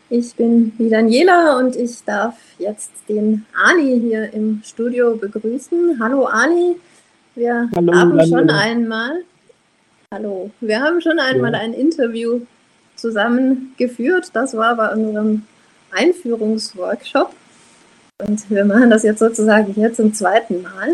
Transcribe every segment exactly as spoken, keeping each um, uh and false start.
Ich bin die Daniela und ich darf jetzt den Ali hier im Studio begrüßen. Hallo Ali, wir Hallo haben schon Daniela. einmal, hallo, wir haben schon einmal Ja. ein Interview zusammen geführt. Das war bei unserem Einführungsworkshop und wir machen das jetzt sozusagen hier zum zweiten Mal.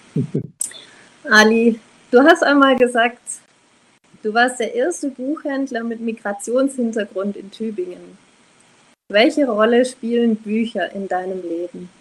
Ali, du hast einmal gesagt, du warst der erste Buchhändler mit Migrationshintergrund in Tübingen. Welche Rolle spielen Bücher in deinem Leben?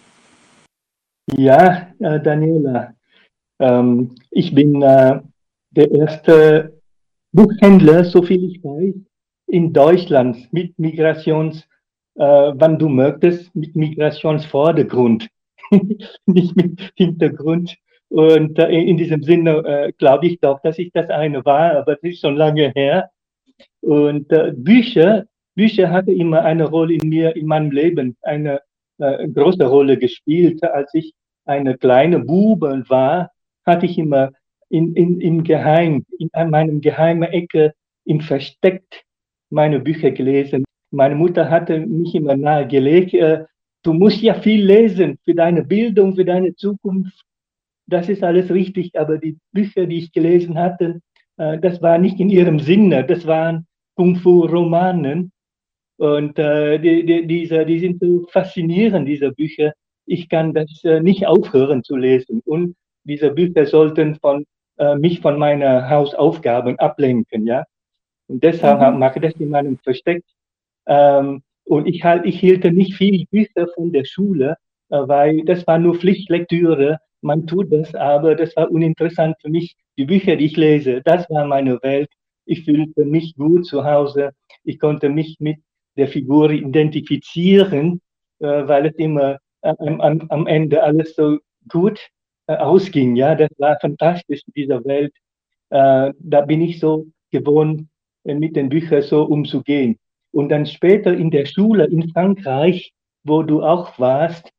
Ja, äh, Daniela, ähm, ich bin äh, der erste Buchhändler, so viel ich weiß, in Deutschland mit Migrations, äh, wann du möchtest, mit Migrationsvordergrund, nicht mit Hintergrund. Und äh, in diesem Sinne äh, glaube ich doch, dass ich das eine war, aber das ist schon lange her. Und äh, Bücher, Bücher hatte immer eine Rolle in mir, in meinem Leben, eine äh, große Rolle gespielt. Als ich eine kleine Bube war, hatte ich immer in, in, im Geheim, in an meinem geheimen Ecke, im Versteck meine Bücher gelesen. Meine Mutter hatte mich immer nahegelegt, äh, du musst ja viel lesen für deine Bildung, für deine Zukunft. Das ist alles richtig, aber die Bücher, die ich gelesen hatte, äh, das war nicht in ihrem Sinne. Das waren Kung-Fu-Romanen und äh, die, die, diese, die sind so faszinierend, diese Bücher. Ich kann das äh, nicht aufhören zu lesen. Und diese Bücher sollten von, äh, mich von meinen Hausaufgaben ablenken, ja. Und deshalb Mhm. mache ich das in meinem Versteck. Ähm, und ich, halt, ich hielt nicht viel Bücher von der Schule, äh, weil das war nur Pflichtlektüre. Man tut das, aber das war uninteressant für mich. Die Bücher, die ich lese, das war meine Welt. Ich fühlte mich gut zu Hause. Ich konnte mich mit der Figur identifizieren, äh, weil es immer äh, am, am, am Ende alles so gut äh, ausging. Ja, das war fantastisch in dieser Welt. Äh, da bin ich so gewohnt, äh, mit den Büchern so umzugehen. Und dann später in der Schule in Frankreich, wo du auch warst,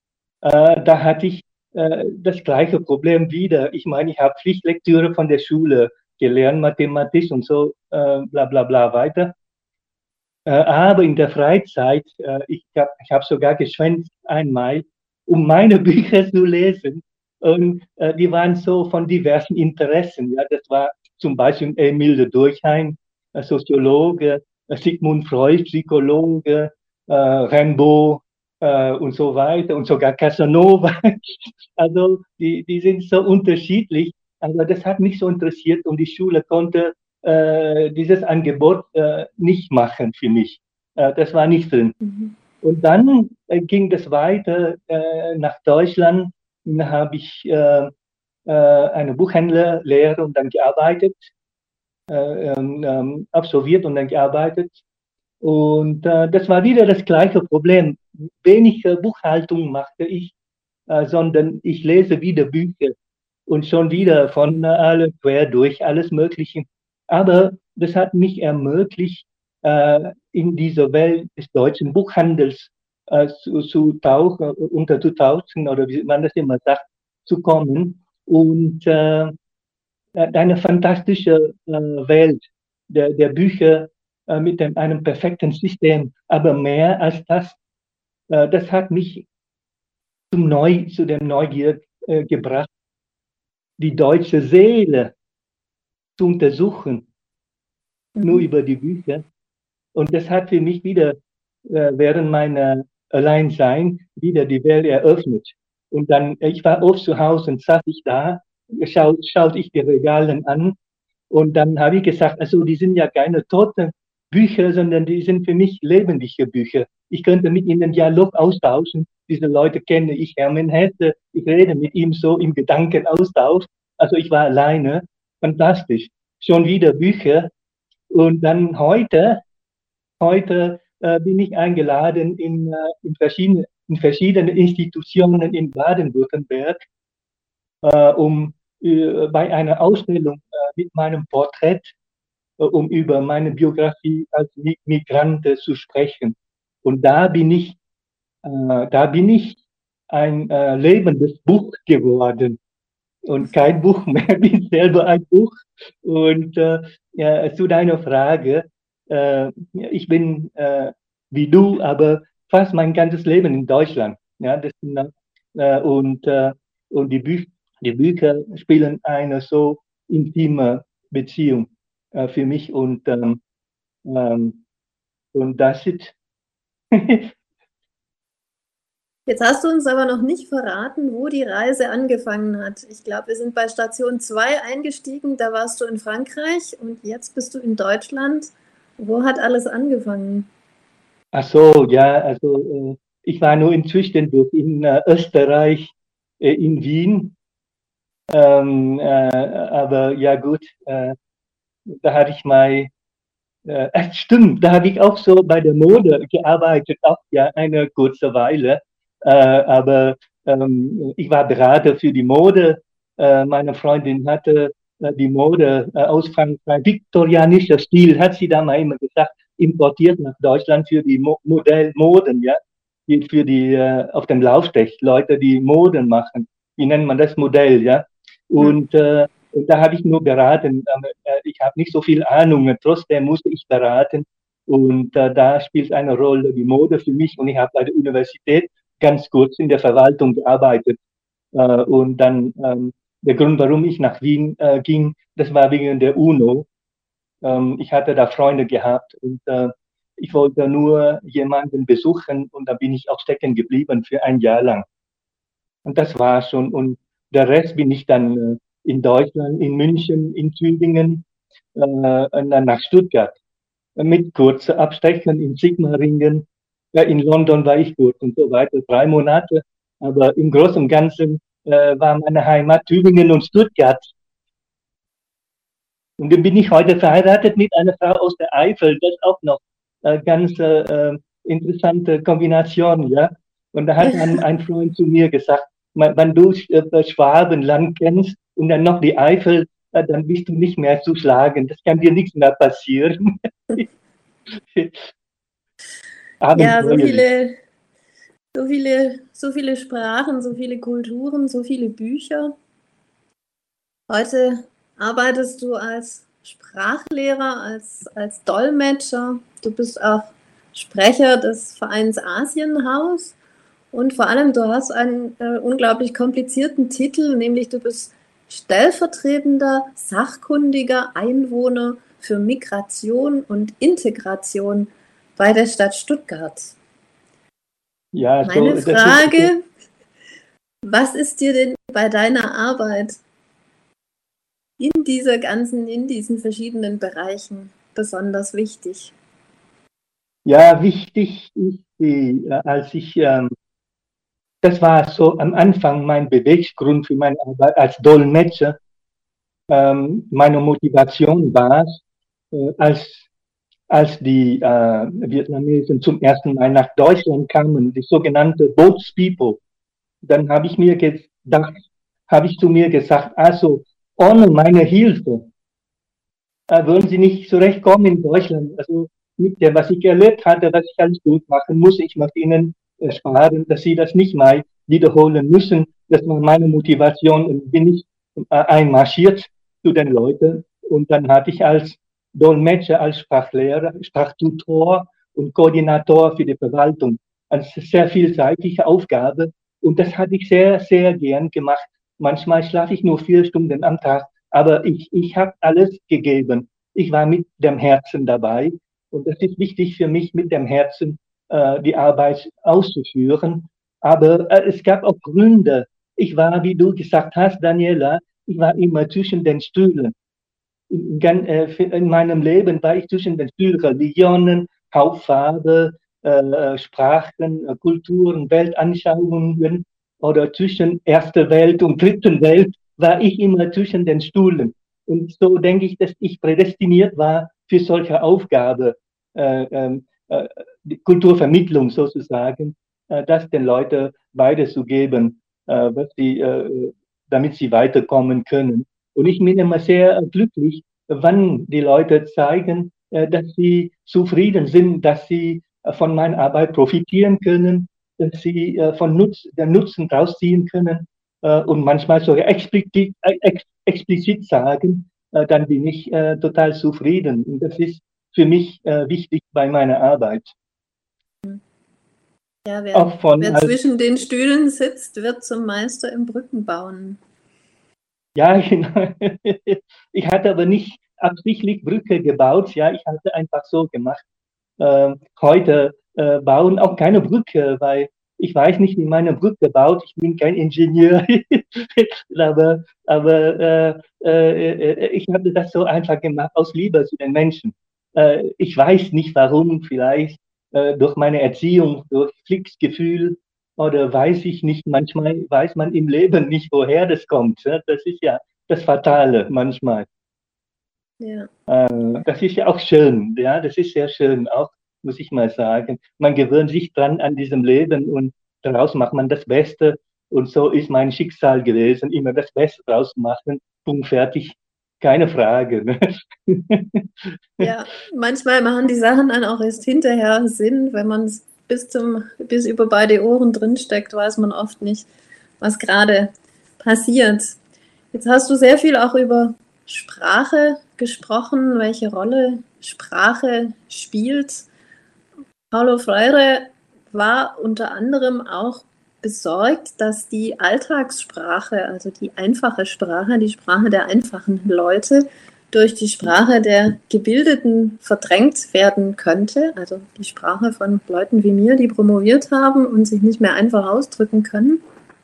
äh, da hatte ich äh, das gleiche Problem wieder. Ich meine, ich habe Pflichtlektüre von der Schule gelernt, Mathematik und so, äh, bla bla bla weiter. Äh, aber in der Freizeit, äh, ich habe ich hab sogar geschwänzt einmal, um meine Bücher zu lesen. Und äh, die waren so von diversen Interessen. Ja, das war zum Beispiel Emil Durkheim, äh, Soziologe, äh, Sigmund Freud, Psychologe, äh, Rimbaud äh, und so weiter und sogar Casanova. Also die, die sind so unterschiedlich. Aber das hat mich so interessiert und die Schule konnte äh, dieses Angebot äh, nicht machen für mich. Äh, das war nicht drin. Mhm. Und dann äh, ging das weiter äh, nach Deutschland. Da habe ich äh, äh, eine Buchhändlerlehre und dann gearbeitet, äh, ähm, ähm, absolviert und dann gearbeitet. Und äh, das war wieder das gleiche Problem. Wenig äh, Buchhaltung machte ich, äh, sondern ich lese wieder Bücher und schon wieder von äh, alle quer durch alles Mögliche. Aber das hat mich ermöglicht, äh, in dieser Welt des deutschen Buchhandels äh, zu, zu tauchen, unterzutauchen oder wie man das immer sagt, zu kommen. Und äh, eine fantastische äh, Welt der, der Bücher äh, mit dem, einem perfekten System. Aber mehr als das, äh, das hat mich zum Neu, zu dem Neugier äh, gebracht, die deutsche Seele zu untersuchen, nur Mhm. über die Bücher. Und das hat für mich wieder äh, während meiner Alleinsein wieder die Welt eröffnet. Und dann, ich war oft zu Hause und saß ich da, schaut, schaute ich die Regalen an und dann habe ich gesagt, also die sind ja keine toten Bücher, sondern die sind für mich lebendige Bücher. Ich könnte mit ihnen Dialog austauschen. Diese Leute kenne ich, Hermann Hesse. Ich rede mit ihm so im Gedankenaustausch. Also ich war alleine. Fantastisch. Schon wieder Bücher. Und dann heute, heute äh, bin ich eingeladen in, äh, in, verschiedene, in verschiedene Institutionen in Baden-Württemberg, äh, um äh, bei einer Ausstellung äh, mit meinem Porträt, äh, um über meine Biografie als Migrant äh, zu sprechen. Und da bin ich, äh, da bin ich ein äh, lebendes Buch geworden und kein Buch mehr, bin selber ein Buch. Und äh, ja, zu deiner Frage, äh, ich bin äh, wie du, aber fast mein ganzes Leben in Deutschland. Ja, das, äh, und, äh, und die, Bü die Bücher spielen eine so intime Beziehung äh, für mich und, ähm, ähm, und das ist. Jetzt hast du uns aber noch nicht verraten, wo die Reise angefangen hat. Ich glaube, wir sind bei Station zwei eingestiegen, da warst du in Frankreich und jetzt bist du in Deutschland. Wo hat alles angefangen? Ach so, ja, also äh, ich war nur in Zwischendurch in äh, Österreich, äh, in Wien. Ähm, äh, aber ja gut, äh, da hatte ich mal, äh, ach, stimmt, da habe ich auch so bei der Mode gearbeitet, auch ja eine kurze Weile. Äh, aber ähm, ich war Berater für die Mode. Äh, meine Freundin hatte äh, die Mode äh, aus Frankreich, viktorianischer Stil, hat sie da mal immer gesagt, importiert nach Deutschland für die Mo Modellmoden, ja, die, für die äh, auf dem Laufsteg, Leute, die Moden machen. Wie nennt man das Modell, ja? Hm. Und, äh, und da habe ich nur beraten. Äh, ich habe nicht so viel Ahnung, trotzdem musste ich beraten. Und äh, da spielt eine Rolle die Mode für mich. Und ich habe bei der Universität ganz kurz in der Verwaltung gearbeitet. Äh, und dann ähm, der Grund, warum ich nach Wien äh, ging, das war wegen der UNO. Ähm, ich hatte da Freunde gehabt und äh, ich wollte nur jemanden besuchen und da bin ich auch stecken geblieben für ein Jahr lang. Und das war schon. Und der Rest bin ich dann äh, in Deutschland, in München, in Tübingen, äh, und dann nach Stuttgart. Mit kurzen Abstechen in Sigmaringen. Ja, in London war ich kurz und so weiter, drei Monate. Aber im Großen und Ganzen äh, war meine Heimat Tübingen und Stuttgart. Und dann bin ich heute verheiratet mit einer Frau aus der Eifel. Das ist auch noch eine ganz äh, interessante Kombination, ja. Und da hat ein, ein Freund zu mir gesagt, wenn du äh, Schwabenland kennst und dann noch die Eifel, äh, dann bist du nicht mehr zu schlagen. Das kann dir nichts mehr passieren. Ja, so Abenteuerlich. viele, so viele, so viele Sprachen, so viele Kulturen, so viele Bücher. Heute arbeitest du als Sprachlehrer, als, als Dolmetscher. Du bist auch Sprecher des Vereins Asienhaus. Und vor allem, du hast einen äh, unglaublich komplizierten Titel, nämlich du bist stellvertretender, sachkundiger Einwohner für Migration und Integration bei der Stadt Stuttgart. Ja, so, Meine das ist so. Frage, was ist dir denn bei deiner Arbeit in dieser ganzen, in diesen verschiedenen Bereichen besonders wichtig? Ja, wichtig ist die, äh, als ich, ähm, das war so am Anfang mein Beweggrund für meine Arbeit als Dolmetscher. Ähm, meine Motivation war, äh, als, als die äh, Vietnamesen zum ersten Mal nach Deutschland kamen, die sogenannte Boats-People, dann habe ich mir gedacht, habe ich zu mir gesagt, also ohne meine Hilfe äh, würden sie nicht zurechtkommen in Deutschland. Also mit dem, was ich erlebt hatte, was ich alles durchmachen muss, ich möchte ihnen ersparen, dass sie das nicht mal wiederholen müssen. Das war meine Motivation und bin ich äh, einmarschiert zu den Leuten. Und dann hatte ich als Dolmetscher, als Sprachlehrer, Sprachtutor und Koordinator für die Verwaltung eine sehr vielseitige Aufgabe. Und das hatte ich sehr, sehr gern gemacht. Manchmal schlafe ich nur vier Stunden am Tag, aber ich, ich habe alles gegeben. Ich war mit dem Herzen dabei. Und es ist wichtig für mich, mit dem Herzen äh, die Arbeit auszuführen. Aber äh, es gab auch Gründe. Ich war, wie du gesagt hast, Daniela, ich war immer zwischen den Stühlen. In, äh, in meinem Leben war ich zwischen den Stühlen, Religionen, Hautfarbe, äh, Sprachen, äh, Kulturen, Weltanschauungen oder zwischen erster Welt und dritten Welt war ich immer zwischen den Stühlen. Und so denke ich, dass ich prädestiniert war für solche Aufgabe, äh, äh, die Kulturvermittlung sozusagen, äh, das den Leuten weiterzugeben, äh, was sie, äh, damit sie weiterkommen können. Und ich bin immer sehr glücklich, wenn die Leute zeigen, äh, dass sie zufrieden sind, dass sie äh, von meiner Arbeit profitieren können, dass sie äh, von Nutz, den Nutzen rausziehen können äh, und manchmal sogar explizit, ex, explizit sagen, äh, dann bin ich äh, total zufrieden. Und das ist für mich äh, wichtig bei meiner Arbeit. Ja, wer, Auch von wer als, zwischen den Stühlen sitzt, wird zum Meister im Brückenbauen. ja, genau. Ich hatte aber nicht absichtlich Brücke gebaut, ja, ich hatte einfach so gemacht. Ähm, heute äh, bauen auch keine Brücke, weil ich weiß nicht, wie man eine Brücke baut. Ich bin kein Ingenieur, aber, aber äh, äh, äh, ich habe das so einfach gemacht aus Liebe zu den Menschen. Äh, ich weiß nicht warum, vielleicht äh, durch meine Erziehung, durch Pflichtgefühl oder weiß ich nicht. Manchmal weiß man im Leben nicht, woher das kommt. Ne? Das ist ja das Fatale manchmal. Ja. Äh, das ist ja auch schön, ja, das ist sehr schön, auch muss ich mal sagen. Man gewöhnt sich dran an diesem Leben und daraus macht man das Beste. Und so ist mein Schicksal gewesen, immer das Beste draus machen. Punkt, fertig, keine Frage. Ne? Ja, manchmal machen die Sachen dann auch erst hinterher Sinn, wenn man es bis zum, bis über beide Ohren drinsteckt, weiß man oft nicht, was gerade passiert. Jetzt hast du sehr viel auch über Sprache gesprochen, welche Rolle Sprache spielt. Paulo Freire war unter anderem auch besorgt, dass die Alltagssprache, also die einfache Sprache, die Sprache der einfachen Leute, durch die Sprache der Gebildeten verdrängt werden könnte, also die Sprache von Leuten wie mir, die promoviert haben und sich nicht mehr einfach ausdrücken können.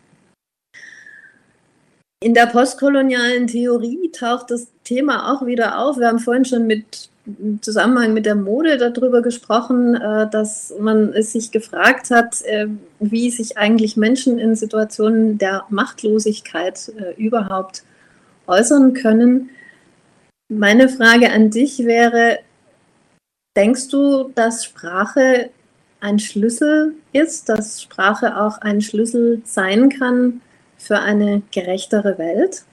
In der postkolonialen Theorie taucht das Thema auch wieder auf. Wir haben vorhin schon mit, im Zusammenhang mit der Mode darüber gesprochen, dass man sich gefragt hat, wie sich eigentlich Menschen in Situationen der Machtlosigkeit überhaupt äußern können. Meine Frage an dich wäre, denkst du, dass Sprache ein Schlüssel ist, dass Sprache auch ein Schlüssel sein kann für eine gerechtere Welt?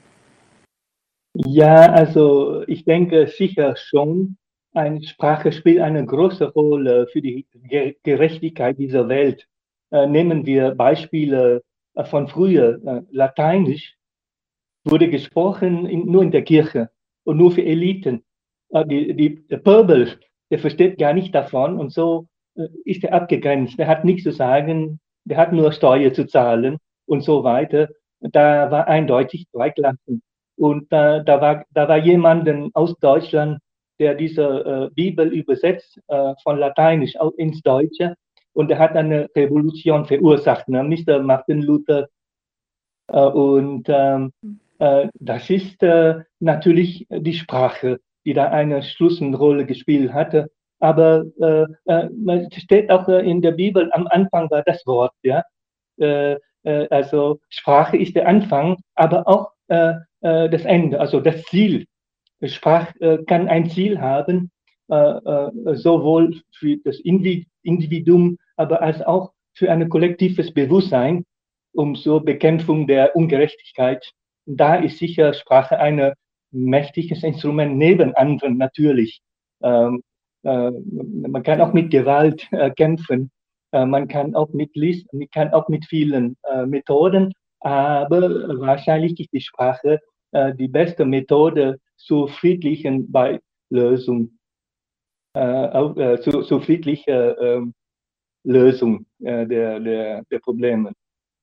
Ja, also ich denke sicher schon, eine Sprache spielt eine große Rolle für die Gerechtigkeit dieser Welt. Äh, nehmen wir Beispiele äh, von früher. Äh, Lateinisch wurde gesprochen in, nur in der Kirche und nur für Eliten. Äh, die, die, der Pöbel, der versteht gar nicht davon und so äh, ist er abgegrenzt. Der hat nichts zu sagen, der hat nur Steuer zu zahlen und so weiter. Da war eindeutig zwei Klassen. Und äh, da, war, da war jemand aus Deutschland, der diese äh, Bibel übersetzt äh, von Lateinisch ins Deutsche und der hat eine Revolution verursacht, ne? Mister Martin Luther. Äh, und ähm, äh, das ist äh, natürlich die Sprache, die da eine Schlüsselrolle gespielt hatte. Aber äh, äh, es steht auch äh, in der Bibel, am Anfang war das Wort, ja. Äh, äh, also Sprache ist der Anfang, aber auch äh, äh, das Ende, also das Ziel. Sprache äh, kann ein Ziel haben, äh, äh, sowohl für das Individuum, aber als auch für ein kollektives Bewusstsein, um zur Bekämpfung der Ungerechtigkeit. Da ist sicher Sprache ein mächtiges Instrument neben anderen natürlich. Ähm, äh, man kann auch mit Gewalt äh, kämpfen. Äh, man kann auch mit List, man kann auch mit vielen äh, Methoden, aber wahrscheinlich ist die Sprache äh, die beste Methode zur friedlichen Lösung, äh, äh, zu, zu friedlicher äh, Lösung äh, der, der, der Probleme.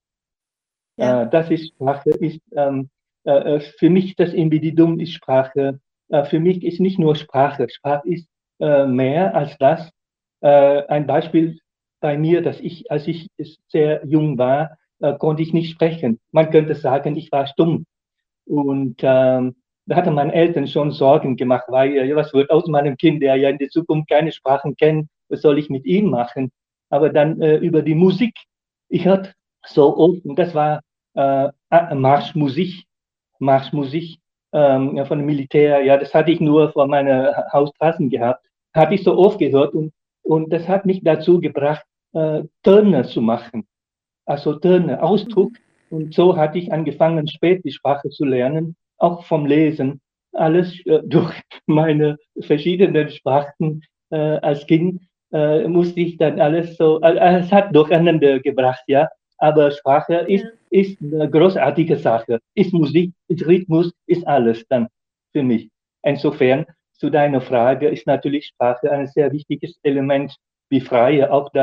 Ja. Äh, das ist Sprache, ist ähm, äh, für mich das Individuum ist Sprache. Äh, für mich ist nicht nur Sprache. Sprache ist äh, mehr als das. Äh, ein Beispiel bei mir, dass ich, als ich sehr jung war, äh, konnte ich nicht sprechen. Man könnte sagen, ich war stumm. Und ähm, da hatten meine Eltern schon Sorgen gemacht, weil ja, was wird aus meinem Kind, der ja in der Zukunft keine Sprachen kennt, was soll ich mit ihm machen? Aber dann äh, über die Musik, ich hörte so oft, und das war äh, Marschmusik, Marschmusik ähm, ja, von dem Militär, ja, das hatte ich nur vor meiner Hausstraßen gehabt, hatte ich so oft gehört und, und das hat mich dazu gebracht, äh, Töne zu machen, also Töne, Ausdruck. Und so hatte ich angefangen, spät die Sprache zu lernen, auch vom Lesen. Alles äh, durch meine verschiedenen Sprachen äh, als Kind äh, musste ich dann alles so, äh, es hat durcheinander gebracht, ja. Aber Sprache ist, Ja. ist eine großartige Sache. Ist Musik, ist Rhythmus, ist alles dann für mich. Insofern, zu deiner Frage, ist natürlich Sprache ein sehr wichtiges Element, wie Freie auch das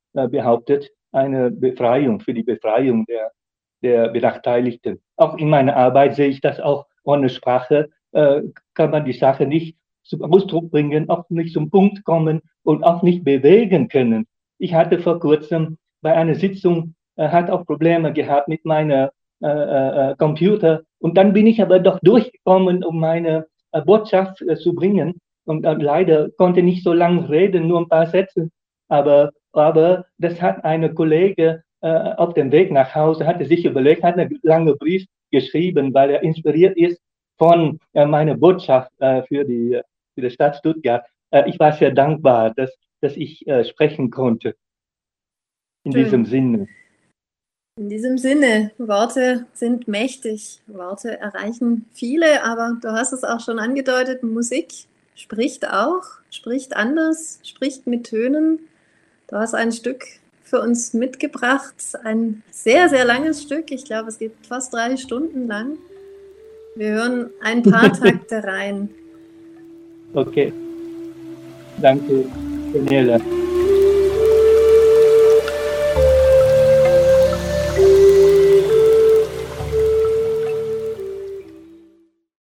äh, behauptet, eine Befreiung, für die Befreiung der, der Benachteiligten. Auch in meiner Arbeit sehe ich das auch. Ohne Sprache äh, kann man die Sache nicht zum Ausdruck bringen, auch nicht zum Punkt kommen und auch nicht bewegen können. Ich hatte vor kurzem bei einer Sitzung, äh, hat auch Probleme gehabt mit meinem äh, äh, Computer, und dann bin ich aber doch durchgekommen, um meine äh, Botschaft äh, zu bringen, und äh, leider konnte nicht so lange reden, nur ein paar Sätze, aber, aber das hat eine Kollege äh, auf dem Weg nach Hause, hatte sich überlegt, hat einen langen Brief geschrieben, weil er inspiriert ist von äh, meiner Botschaft äh, für, die, für die Stadt Stuttgart. Äh, ich war sehr dankbar, dass, dass ich äh, sprechen konnte. In Schön. diesem Sinne. In diesem Sinne, Worte sind mächtig. Worte erreichen viele, aber du hast es auch schon angedeutet, Musik spricht auch, spricht anders, spricht mit Tönen. Du hast ein Stück für uns mitgebracht, ein sehr, sehr langes Stück. Ich glaube, es geht fast drei Stunden lang. Wir hören ein paar Takte rein. Okay. Danke, Daniela.